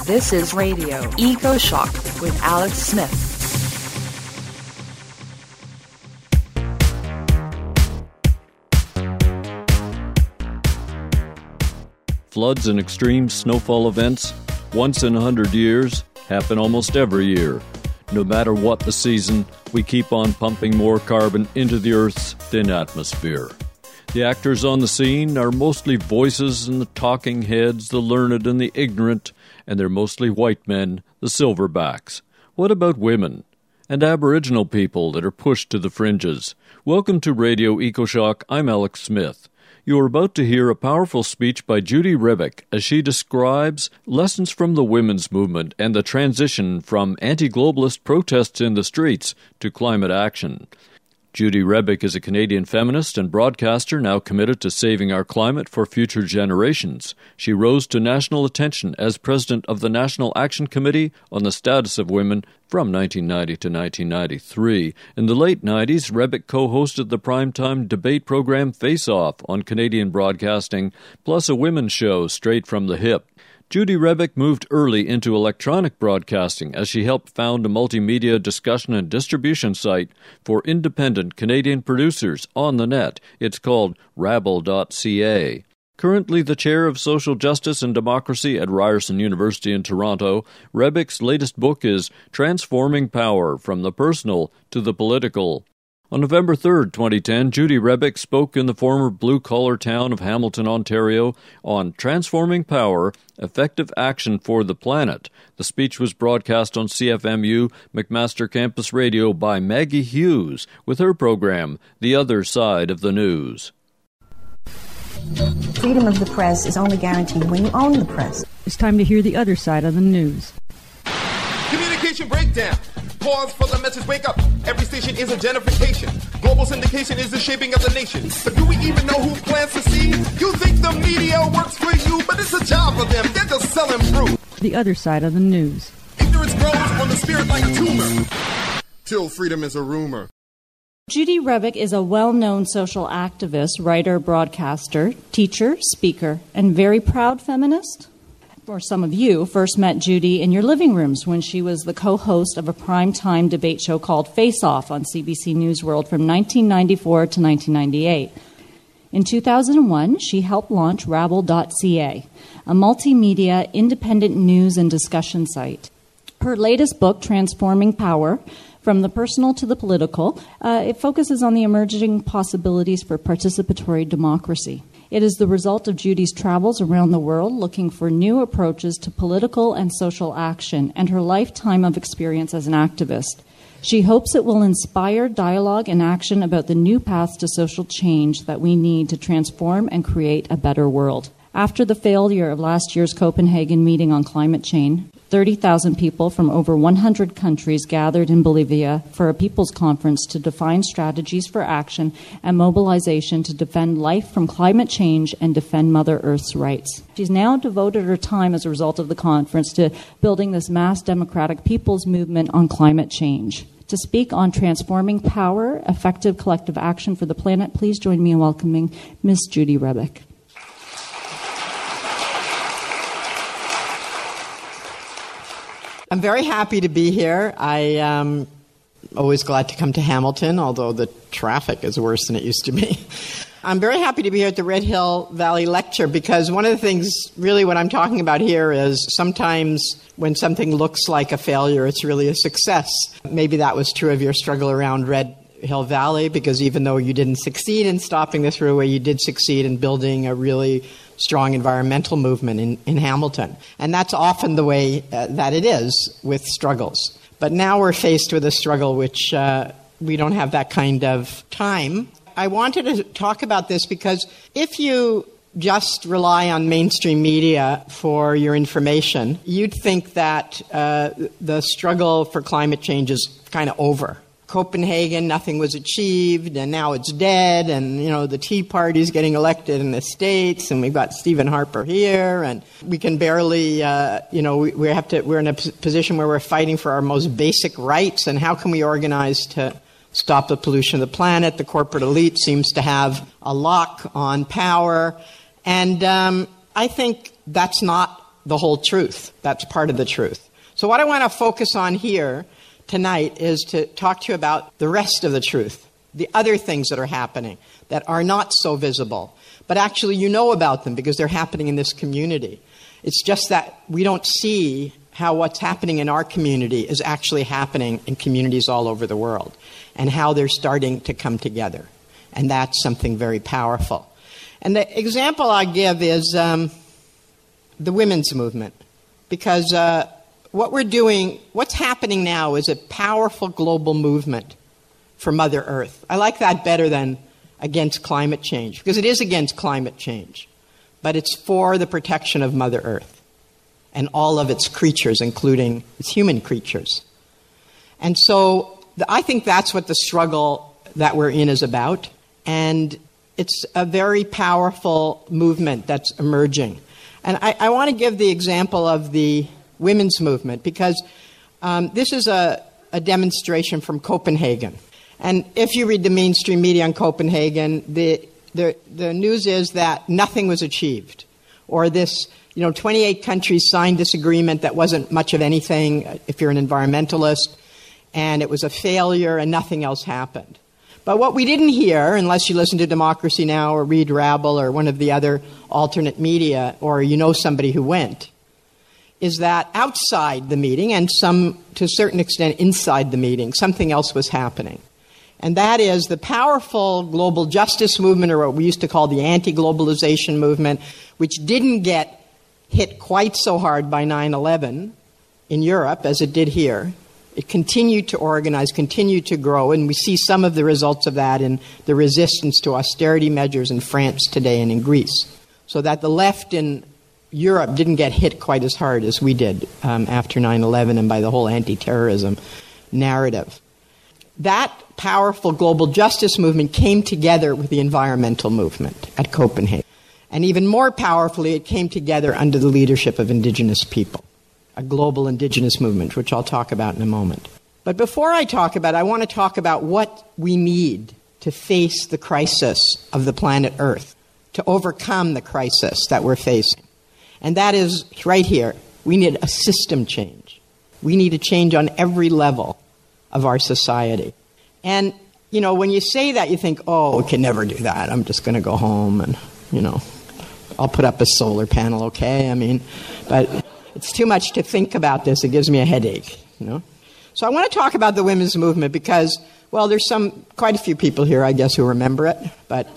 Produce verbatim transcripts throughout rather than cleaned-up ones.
This is Radio Eco Shock with Alex Smith. Floods and extreme snowfall events, once in a hundred years, happen almost every year. No matter what the season, we keep on pumping more carbon into the Earth's thin atmosphere. The actors on the scene are mostly voices and the talking heads, the learned and the ignorant, and they're mostly white men, the silverbacks. What about women? And Aboriginal people that are pushed to the fringes? Welcome to Radio EcoShock. I'm Alex Smith. You are about to hear a powerful speech by Judy Rebick as she describes lessons from the women's movement and the transition from anti-globalist protests in the streets to climate action. Judy Rebick is a Canadian feminist and broadcaster now committed to saving our climate for future generations. She rose to national attention as president of the National Action Committee on the Status of Women from nineteen ninety to nineteen ninety-three. In the late nineties, Rebick co-hosted the primetime debate program Face Off on Canadian Broadcasting, plus a women's show Straight from the Hip. Judy Rebick moved early into electronic broadcasting as she helped found a multimedia discussion and distribution site for independent Canadian producers on the net. It's called rabble dot c a. Currently the chair of social justice and democracy at Ryerson University in Toronto, Rebick's latest book is Transforming Power, From the Personal to the Political. On November third, twenty ten, Judy Rebick spoke in the former blue-collar town of Hamilton, Ontario, on Transforming Power, Effective Action for the Planet. The speech was broadcast on C F M U McMaster Campus Radio by Maggie Hughes with her program, The Other Side of the News. Freedom of the press is only guaranteed when you own the press. It's time to hear the other side of the news. Communication breakdown. Pause for the message, wake up. Every station is a gentrification. Global syndication is the shaping of the nation. But do we even know who plants the seed? You think the media works for you, but it's a job for them. They're just selling fruit. The other side of the news. Ignorance grows on the spirit like a tumor. Till freedom is a rumor. Judy Rebick is a well-known social activist, writer, broadcaster, teacher, speaker, and very proud feminist. Or some of you first met Judy in your living rooms when she was the co-host of a primetime debate show called Face Off on C B C News World from nineteen ninety-four to nineteen ninety-eight. In two thousand one, she helped launch rabble dot c a, a multimedia independent news and discussion site. Her latest book, Transforming Power, From the Personal to the Political, uh, it focuses on the emerging possibilities for participatory democracy. It is the result of Judy's travels around the world looking for new approaches to political and social action and her lifetime of experience as an activist. She hopes it will inspire dialogue and action about the new paths to social change that we need to transform and create a better world. After the failure of last year's Copenhagen meeting on climate change, thirty thousand people from over one hundred countries gathered in Bolivia for a people's conference to define strategies for action and mobilization to defend life from climate change and defend Mother Earth's rights. She's now devoted her time as a result of the conference to building this mass democratic people's movement on climate change. To speak on transforming power, effective collective action for the planet, please join me in welcoming Miss Judy Rebick. I'm very happy to be here. I am always glad to come to Hamilton, although the traffic is worse than it used to be. I'm very happy to be here at the Red Hill Valley Lecture because one of the things, really what I'm talking about here is sometimes when something looks like a failure, it's really a success. Maybe that was true of your struggle around Red Hill Valley, because even though you didn't succeed in stopping the thruway, you did succeed in building a really strong environmental movement in, in Hamilton. And that's often the way uh, that it is with struggles. But now we're faced with a struggle which uh, we don't have that kind of time. I wanted to talk about this because if you just rely on mainstream media for your information, you'd think that uh, the struggle for climate change is kind of over. Copenhagen, nothing was achieved, and now it's dead, and, you know, the Tea Party's getting elected in the States, and we've got Stephen Harper here, and we can barely, uh, you know, we, we have to, we're in a p- position where we're fighting for our most basic rights, and how can we organize to stop the pollution of the planet? The corporate elite seems to have a lock on power, and um, I think that's not the whole truth. That's part of the truth. So what I want to focus on here tonight is to talk to you about the rest of the truth, the other things that are happening that are not so visible, but actually you know about them because they're happening in this community. It's just that we don't see how what's happening in our community is actually happening in communities all over the world and how they're starting to come together. And that's something very powerful. And the example I give is um, the women's movement, because uh, what we're doing, what's happening now is a powerful global movement for Mother Earth. I like that better than against climate change, because it is against climate change, but it's for the protection of Mother Earth and all of its creatures, including its human creatures. And so the, I think that's what the struggle that we're in is about, and it's a very powerful movement that's emerging. And I, I want to give the example of the women's movement, because um, this is a, a demonstration from Copenhagen. And if you read the mainstream media on Copenhagen, the, the, the news is that nothing was achieved. Or this, you know, twenty-eight countries signed this agreement that wasn't much of anything if you're an environmentalist, and it was a failure and nothing else happened. But what we didn't hear, unless you listen to Democracy Now! Or read Rabble or one of the other alternate media, or you know somebody who went, is that outside the meeting, and some, to a certain extent, inside the meeting, something else was happening. And that is the powerful global justice movement, or what we used to call the anti-globalization movement, which didn't get hit quite so hard by nine eleven in Europe as it did here. It continued to organize, continued to grow, and we see some of the results of that in the resistance to austerity measures in France today and in Greece. So that the left in Europe didn't get hit quite as hard as we did um, after nine eleven and by the whole anti-terrorism narrative. That powerful global justice movement came together with the environmental movement at Copenhagen. And even more powerfully, it came together under the leadership of indigenous people, a global indigenous movement, which I'll talk about in a moment. But before I talk about it, I want to talk about what we need to face the crisis of the planet Earth, to overcome the crisis that we're facing. And that is right here. We need a system change. We need a change on every level of our society. And, you know, when you say that, you think, oh, we can never do that. I'm just going to go home and, you know, I'll put up a solar panel, okay? I mean, but it's too much to think about this. It gives me a headache, you know? So I want to talk about the women's movement because, well, there's some, quite a few people here, I guess, who remember it, but...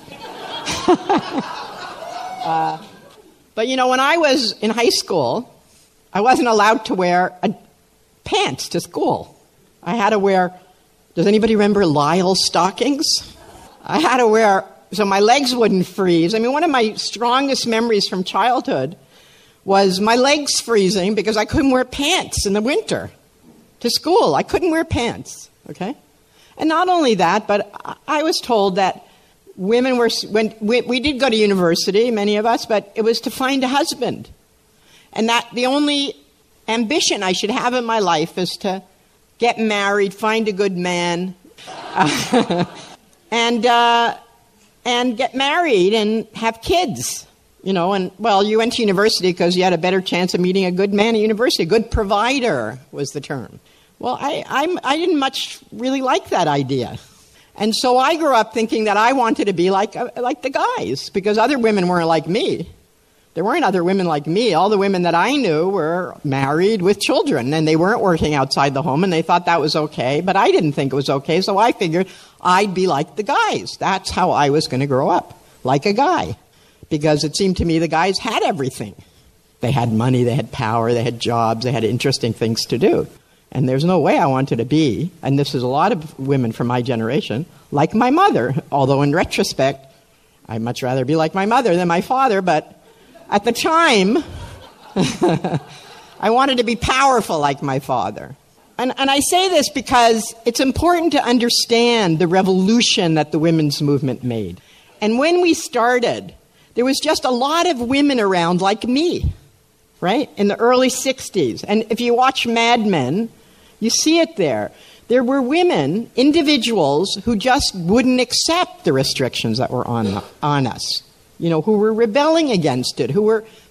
uh, but, you know, when I was in high school, I wasn't allowed to wear a, pants to school. I had to wear, does anybody remember Lyle stockings? I had to wear, so my legs wouldn't freeze. I mean, one of my strongest memories from childhood was my legs freezing because I couldn't wear pants in the winter to school. I couldn't wear pants, okay? And not only that, but I was told that women were, when we, we did go to university, many of us, but it was to find a husband. And that the only ambition I should have in my life is to get married, find a good man, uh, and uh, and get married and have kids. You know, and, well, you went to university because you had a better chance of meeting a good man at university. A good provider was the term. Well, I, I'm, I didn't much really like that idea. And so I grew up thinking that I wanted to be like, uh, like the guys, because other women weren't like me. There weren't other women like me. All the women that I knew were married with children, and they weren't working outside the home, and they thought that was okay, but I didn't think it was okay, so I figured I'd be like the guys. That's how I was going to grow up, like a guy. Because it seemed to me the guys had everything. They had money, they had power, they had jobs, they had interesting things to do. And there's no way I wanted to be, and this is a lot of women from my generation, like my mother. Although in retrospect, I'd much rather be like my mother than my father, but at the time, I wanted to be powerful like my father. And, and I say this because it's important to understand the revolution that the women's movement made. And when we started, there was just a lot of women around like me, right, in the early sixties. And if you watch Mad Men, you see it there. There were women, individuals, who just wouldn't accept the restrictions that were on, on us, you know, who were rebelling against it, who were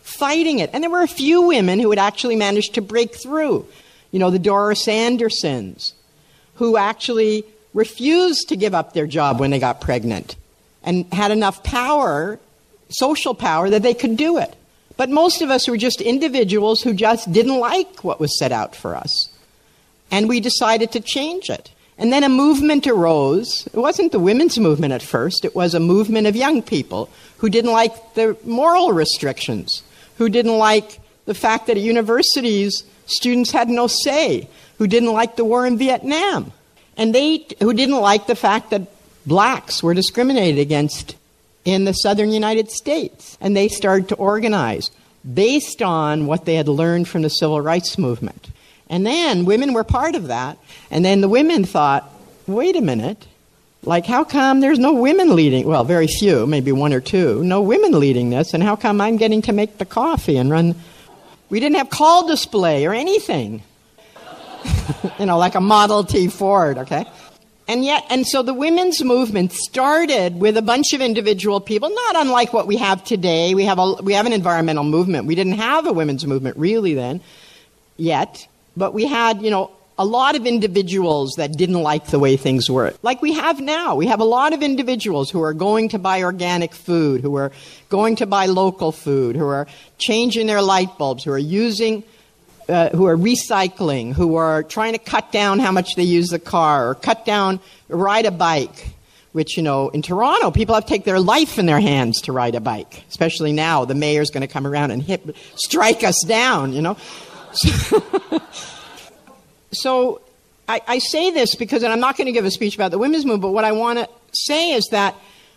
fighting it. And there were a few women who had actually managed to break through. You know, the Doris Andersons, who actually refused to give up their job when they got pregnant and had enough power, social power, that they could do it. But most of us were just individuals who just didn't like what was set out for us. And we decided to change it. And then a movement arose. It wasn't the women's movement at first. It was a movement of young people who didn't like the moral restrictions, who didn't like the fact that at universities students had no say, who didn't like the war in Vietnam, and they who didn't like the fact that blacks were discriminated against in the southern United States. And they started to organize based on what they had learned from the civil rights movement. And then women were part of that. And then the women thought, wait a minute, like how come there's no women leading? Well, very few, maybe one or two, no women leading this. And how come I'm getting to make the coffee and run? We didn't have call display or anything. You know, like a Model T Ford, okay? And yet, and so the women's movement started with a bunch of individual people, not unlike what we have today. We have a, we have an environmental movement. We didn't have a women's movement really then, yet. But we had, you know, a lot of individuals that didn't like the way things were. Like we have now. We have a lot of individuals who are going to buy organic food, who are going to buy local food, who are changing their light bulbs, who are using... Uh, who are recycling, who are trying to cut down how much they use the car, or cut down, ride a bike, which, you know, in Toronto, people have to take their life in their hands to ride a bike, especially now. The mayor's going to come around and hit, strike us down, you know. So I, I say this because, and I'm not going to give a speech about the women's movement, but what I want to say is that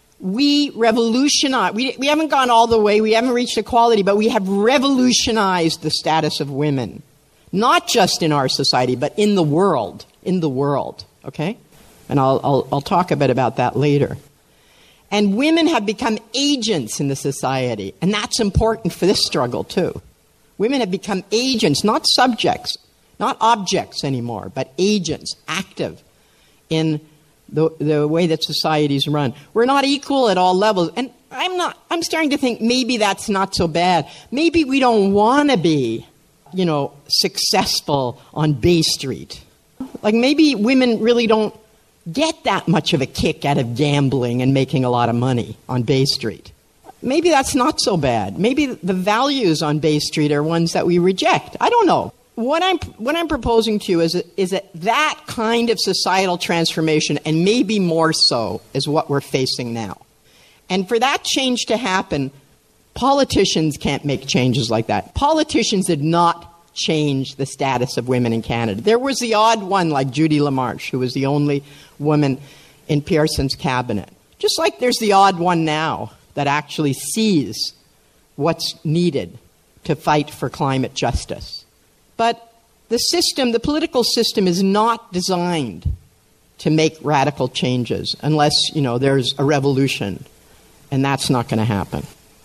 we revolutionize, we, we haven't gone all the way, we haven't reached equality, but we have revolutionized the status of women. Not just in our society, but in the world. In the world, okay? And I'll, I'll, I'll talk a bit about that later. And women have become agents in the society, and that's important for this struggle too. Women have become agents, not subjects, not objects anymore, but agents, active in The, the way that societies run. We're not equal at all levels. And I'm not, I'm starting to think maybe that's not so bad. Maybe we don't want to be, you know, successful on Bay Street. Like maybe women really don't get that much of a kick out of gambling and making a lot of money on Bay Street. Maybe that's not so bad. Maybe the values on Bay Street are ones that we reject. I don't know. What I'm what I'm proposing to you is is that that kind of societal transformation, and maybe more so, is what we're facing now. And for that change to happen, politicians can't make changes like that. Politicians did not change the status of women in Canada. There was the odd one like Judy LaMarche, who was the only woman in Pearson's cabinet. Just like there's the odd one now that actually sees what's needed to fight for climate justice. But the system, the political system, is not designed to make radical changes unless, you know, there's a revolution. And that's not going to happen.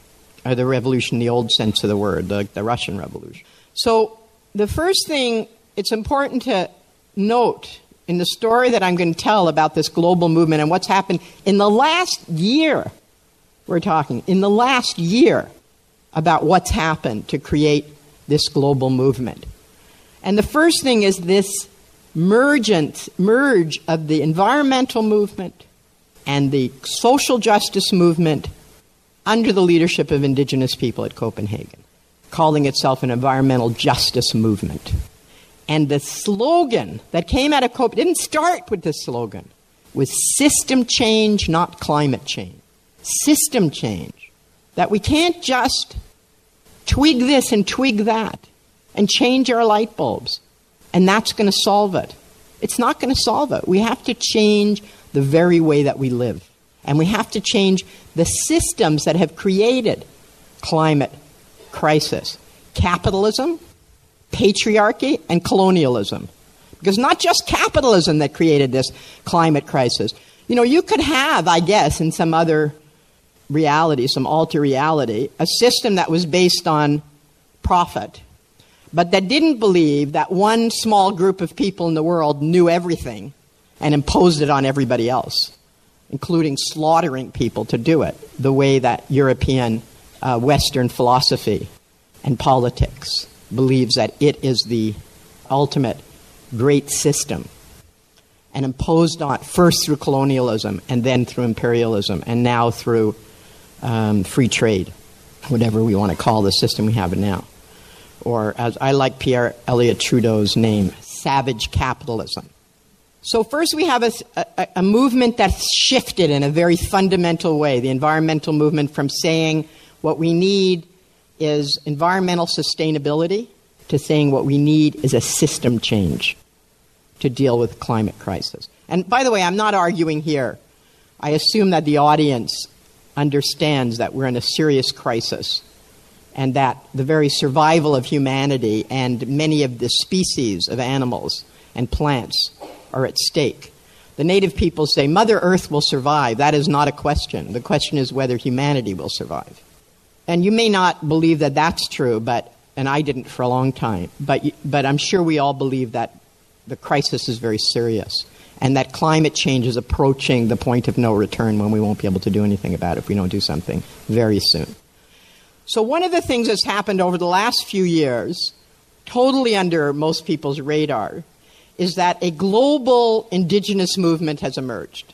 Or the revolution in the old sense of the word, the, the Russian Revolution. So the first thing it's important to note in the story that I'm going to tell about this global movement and what's happened in the last year, we're talking, in the last year, about what's happened to create this global movement. And the first thing is this mergence, merge of the environmental movement and the social justice movement under the leadership of Indigenous people at Copenhagen, calling itself an environmental justice movement. And the slogan that came out of Copenhagen didn't start with this slogan, was system change, not climate change. System change. That we can't just twig this and twig that and change our light bulbs, and that's going to solve it. It's not going to solve it. We have to change the very way that we live. And we have to change the systems that have created climate crisis. Capitalism, patriarchy, and colonialism. Because not just capitalism that created this climate crisis. You know, you could have, I guess, in some other reality, some alter reality, a system that was based on profit, but that didn't believe that one small group of people in the world knew everything and imposed it on everybody else, including slaughtering people to do it, the way that European uh, Western philosophy and politics believes that it is the ultimate great system, and imposed on first through colonialism and then through imperialism and now through um, free trade, whatever we want to call the system we have now. Or, as I like Pierre Elliott Trudeau's name, savage capitalism. So first we have a, a, a movement that's shifted in a very fundamental way, the environmental movement, from saying what we need is environmental sustainability to saying what we need is a system change to deal with the climate crisis. And by the way, I'm not arguing here. I assume that the audience understands that we're in a serious crisis and that the very survival of humanity and many of the species of animals and plants are at stake. The native people say, Mother Earth will survive. That is not a question. The question is whether humanity will survive. And you may not believe that that's true, but and I didn't for a long time, but but I'm sure we all believe that the crisis is very serious and that climate change is approaching the point of no return when we won't be able to do anything about it if we don't do something very soon. So one of the things that's happened over the last few years, totally under most people's radar, is that a global indigenous movement has emerged.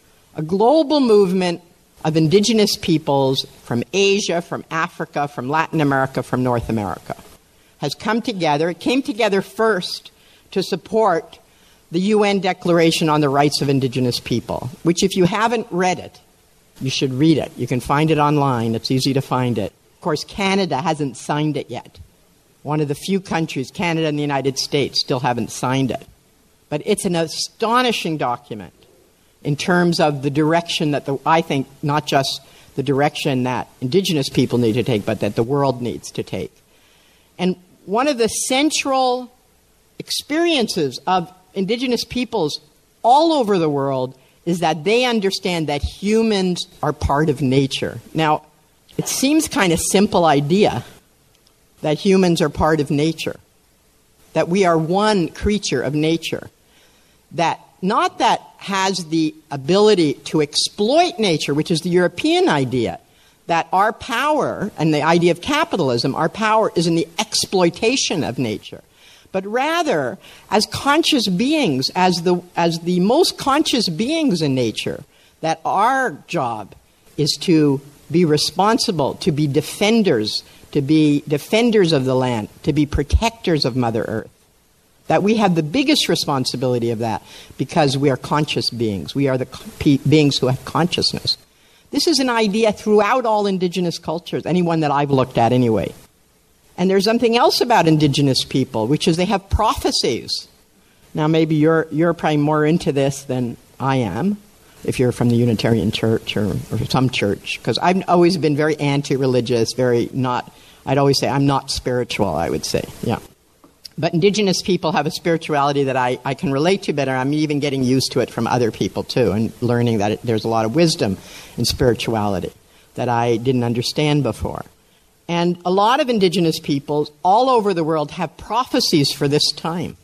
A global movement of indigenous peoples from Asia, from Africa, from Latin America, from North America has come together. It came together first to support the U N Declaration on the Rights of Indigenous People, which if you haven't read it, you should read it. You can find it online. It's easy to find it. Of course, Canada hasn't signed it yet. One of the few countries, Canada and the United States, still haven't signed it. But it's an astonishing document in terms of the direction that the, I think not just the direction that indigenous people need to take, but that the world needs to take. And one of the central experiences of indigenous peoples all over the world is that they understand that humans are part of nature. Now, it seems kind of simple idea that humans are part of nature, that we are one creature of nature, that not that has the ability to exploit nature, which is the European idea, that our power, and the idea of capitalism, our power is in the exploitation of nature, but rather as conscious beings, as the, as the most conscious beings in nature, that our job is to be responsible, to be defenders, to be defenders of the land, to be protectors of Mother Earth. That we have the biggest responsibility of that because we are conscious beings. We are the pe- beings who have consciousness. This is an idea throughout all indigenous cultures, any one that I've looked at anyway. And there's something else about indigenous people, which is they have prophecies. Now, maybe you're you're probably more into this than I am, if you're from the Unitarian Church or, or some church, because I've always been very anti-religious, very not, I'd always say I'm not spiritual, I would say, yeah. But indigenous people have a spirituality that I, I can relate to better. I'm even getting used to it from other people, too, and learning that it, there's a lot of wisdom in spirituality that I didn't understand before. And a lot of indigenous peoples all over the world have prophecies for this time.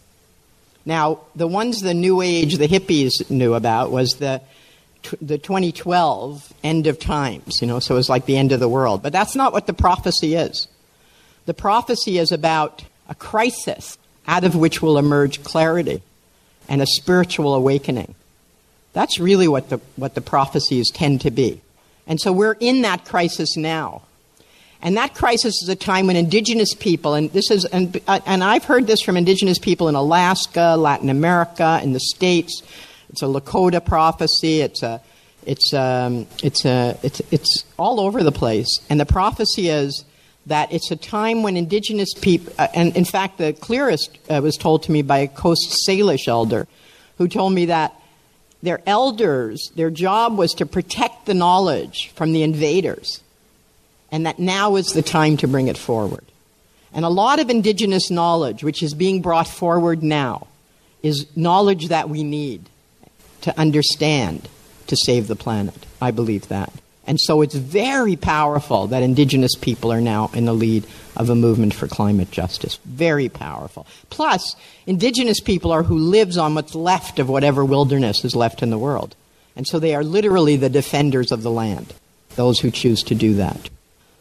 Now, the ones the New Age, the hippies knew about was the the twenty twelve end of times, you know, so it was like the end of the world. But that's not what the prophecy is. The prophecy is about a crisis out of which will emerge clarity and a spiritual awakening. That's really what the what the prophecies tend to be. And so we're in that crisis now. And that crisis is a time when indigenous people, and this is, and, and I've heard this from indigenous people in Alaska, Latin America, in the States. It's a Lakota prophecy. It's a, it's um, it's a, it's it's all over the place. And the prophecy is that it's a time when indigenous people, uh, and in fact, the clearest uh, was told to me by a Coast Salish elder, who told me that their elders, their job was to protect the knowledge from the invaders, and that now is the time to bring it forward. And a lot of indigenous knowledge, which is being brought forward now, is knowledge that we need to understand to save the planet. I believe that. And so it's very powerful that indigenous people are now in the lead of a movement for climate justice. Very powerful. Plus, indigenous people are who lives on what's left of whatever wilderness is left in the world. And so they are literally the defenders of the land, those who choose to do that.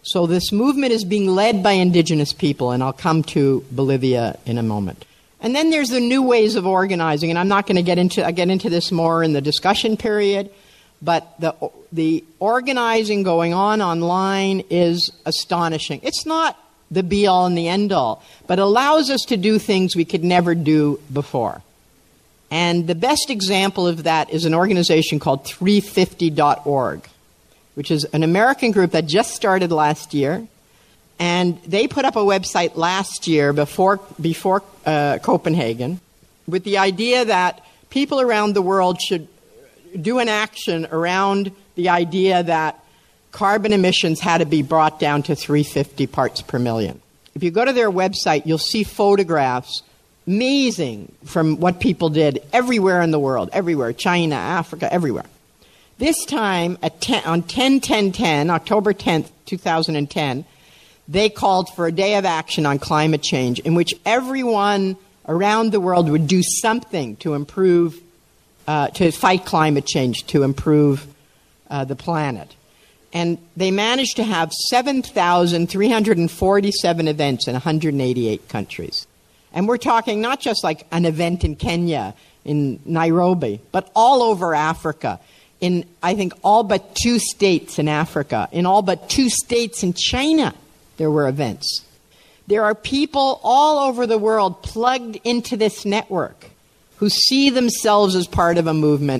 So this movement is being led by indigenous people, and I'll come to Bolivia in a moment. And then there's the new ways of organizing, and I'm not going to get into I get into this more in the discussion period, but the the organizing going on online is astonishing. It's not the be-all and the end-all, but allows us to do things we could never do before. And the best example of that is an organization called three fifty dot org, which is an American group that just started last year. And they put up a website last year before, before uh, Copenhagen with the idea that people around the world should do an action around the idea that carbon emissions had to be brought down to three hundred fifty parts per million. If you go to their website, you'll see photographs, amazing, from what people did everywhere in the world, everywhere, China, Africa, everywhere. This time, at ten, on ten ten ten, October tenth, twenty ten, they called for a day of action on climate change in which everyone around the world would do something to improve, uh, to fight climate change, to improve uh, the planet. And they managed to have seven thousand three hundred forty-seven events in one hundred eighty-eight countries. And we're talking not just like an event in Kenya, in Nairobi, but all over Africa, in, I think, all but two states in Africa, in all but two states in China, there were events. There are people all over the world plugged into this network who see themselves as part of a movement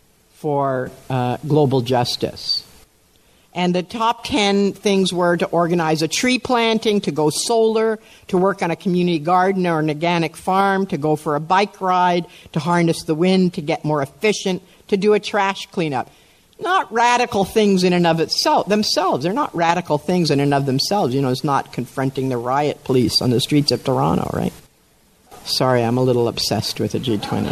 for uh, global justice. And the top ten things were to organize a tree planting, to go solar, to work on a community garden or an organic farm, to go for a bike ride, to harness the wind, to get more efficient, to do a trash cleanup. Not radical things in and of itself, themselves. They're not radical things in and of themselves. You know, it's not confronting the riot police on the streets of Toronto, right? Sorry, I'm a little obsessed with the G twenty.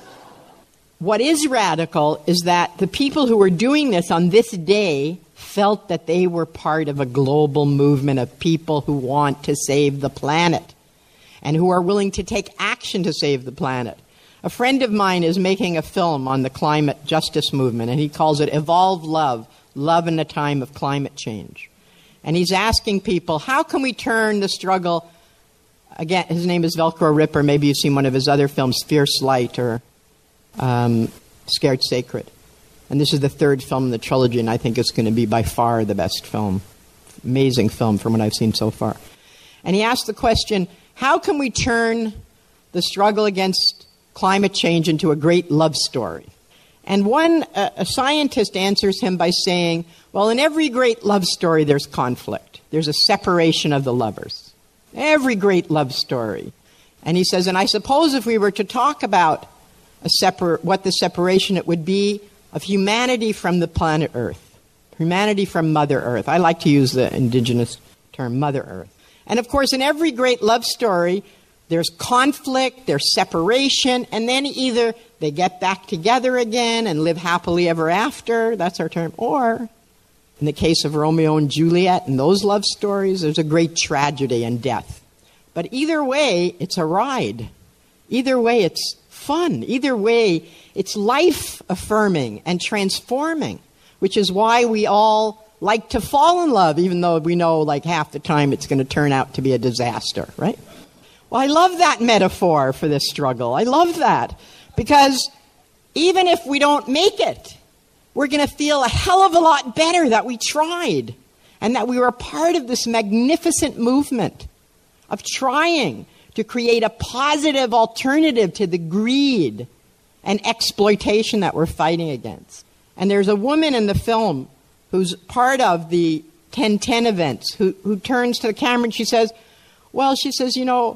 What is radical is that the people who were doing this on this day felt that they were part of a global movement of people who want to save the planet and who are willing to take action to save the planet. A friend of mine is making a film on the climate justice movement, and he calls it Evolve Love, Love in a Time of Climate Change. And he's asking people, how can we turn the struggle, again, his name is Velcro Ripper, maybe you've seen one of his other films, Fierce Light or um, Scared Sacred. And this is the third film in the trilogy, and I think it's going to be by far the best film. Amazing film from what I've seen so far. And he asked the question, how can we turn the struggle against climate change into a great love story? And one, uh, a scientist answers him by saying, well, in every great love story there's conflict. There's a separation of the lovers. Every great love story. And he says, and I suppose if we were to talk about a separ- what the separation it would be of humanity from the planet Earth, humanity from Mother Earth. I like to use the indigenous term, Mother Earth. And of course, in every great love story, there's conflict, there's separation, and then either they get back together again and live happily ever after, that's our term, or in the case of Romeo and Juliet and those love stories, there's a great tragedy and death. But either way, it's a ride. Either way, it's fun. Either way, it's life-affirming and transforming, which is why we all like to fall in love, even though we know like half the time it's going to turn out to be a disaster, right? Well, I love that metaphor for this struggle. I love that because even if we don't make it, we're going to feel a hell of a lot better that we tried and that we were a part of this magnificent movement of trying to create a positive alternative to the greed and exploitation that we're fighting against. And there's a woman in the film who's part of the ten ten events who, who turns to the camera and she says, well, she says, you know,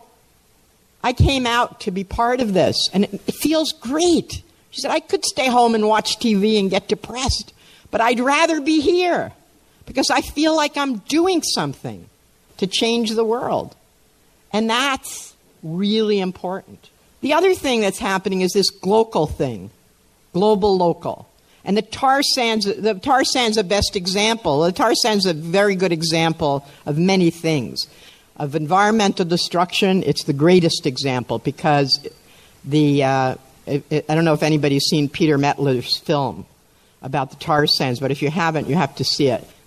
I came out to be part of this, and it, it feels great. She said, I could stay home and watch T V and get depressed, but I'd rather be here because I feel like I'm doing something to change the world. And that's really important. The other thing that's happening is this global thing, global local. And the tar sands, the tar sands are the best example. The tar sands is a very good example of many things. Of environmental destruction, it's the greatest example because the, uh, it, it, I don't know if anybody's seen Peter Mettler's film about the tar sands, but if you haven't, you have to see it.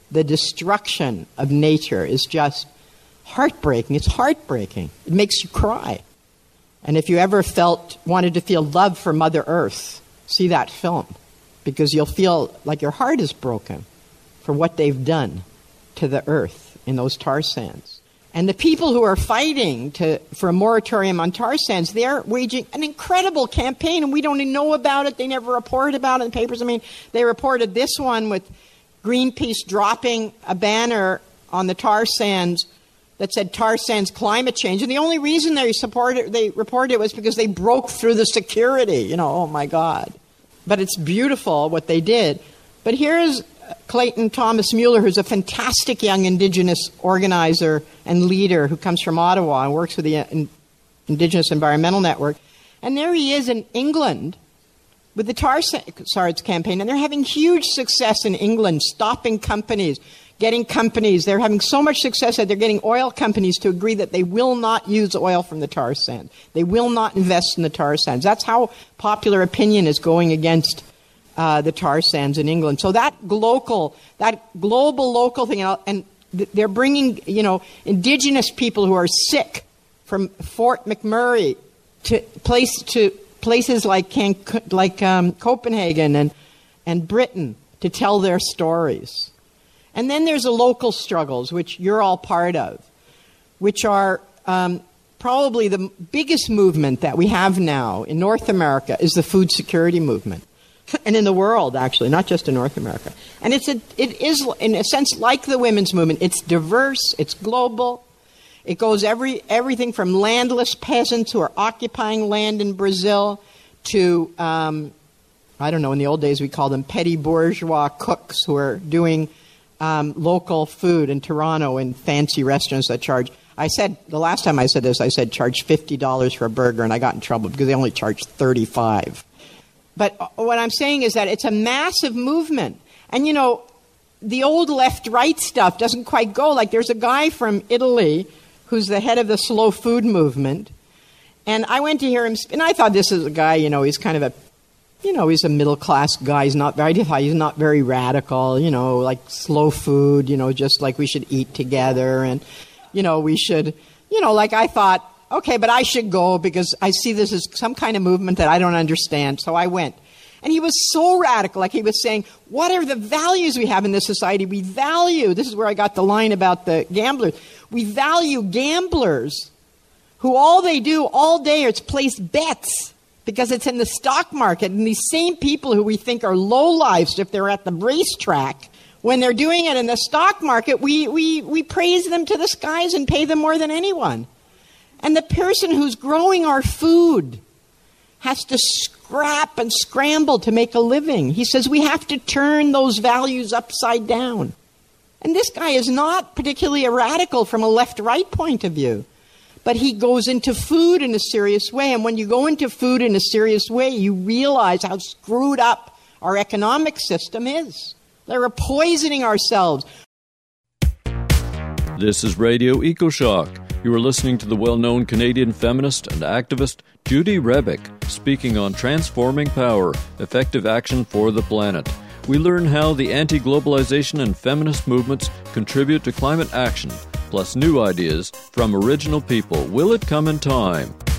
the destruction of nature is just heartbreaking. It's heartbreaking. It makes you cry. And if you ever felt, wanted to feel love for Mother Earth, see that film, because you'll feel like your heart is broken for what they've done to the earth in those tar sands. And the people who are fighting to, for a moratorium on tar sands, they're waging an incredible campaign, and we don't even know about it. They never report about it in the papers. I mean, they reported this one with Greenpeace dropping a banner on the tar sands that said tar sands climate change. And the only reason they supported, they reported it was because they broke through the security. You know, oh my God. But it's beautiful what they did. But here's Clayton Thomas Mueller, who's a fantastic young Indigenous organizer and leader who comes from Ottawa and works with the Indigenous Environmental Network. And there he is in England with the tar sands campaign, and they're having huge success in England, stopping companies, getting companies. They're having so much success that they're getting oil companies to agree that they will not use oil from the tar sands. They will not invest in the tar sands. That's how popular opinion is going against uh, the tar sands in England. So that local, that global local thing, and they're bringing, you know, Indigenous people who are sick from Fort McMurray to place to places like Can- like um, Copenhagen and and Britain to tell their stories. And then there's the local struggles, which you're all part of, which are um, probably the biggest movement that we have now in North America is the food security movement, and in the world, actually, not just in North America. And it's a, it is, in a sense, like the women's movement. It's diverse, it's global. It goes every everything from landless peasants who are occupying land in Brazil to, um, I don't know, in the old days we called them petty bourgeois cooks who are doing um, local food in Toronto in fancy restaurants that charge. I said, the last time I said this, I said charge fifty dollars for a burger, and I got in trouble because they only charge thirty-five dollars. But what I'm saying is that it's a massive movement. And, you know, the old left-right stuff doesn't quite go. Like, there's a guy from Italy who's the head of the slow food movement. And I went to hear him, and I thought this is a guy, you know, he's kind of a, you know, he's a middle-class guy. He's not very, he's not very radical, you know, like slow food, you know, just like we should eat together. And, you know, we should, you know, like I thought, okay, but I should go because I see this as some kind of movement that I don't understand. So I went. And he was so radical, like he was saying, what are the values we have in this society? We value, this is where I got the line about the gamblers, we value gamblers who all they do all day is place bets because it's in the stock market. And these same people who we think are lowlifes if they're at the racetrack, when they're doing it in the stock market, we, we, we praise them to the skies and pay them more than anyone. And the person who's growing our food has to scrap and scramble to make a living. He says we have to turn those values upside down. And this guy is not particularly a radical from a left-right point of view. But he goes into food in a serious way. And when you go into food in a serious way, you realize how screwed up our economic system is. They're poisoning ourselves. This is Radio EcoShock. You are listening to the well-known Canadian feminist and activist Judy Rebick speaking on transforming power, effective action for the planet. We learn how the anti-globalization and feminist movements contribute to climate action, plus new ideas from original people. Will it come in time?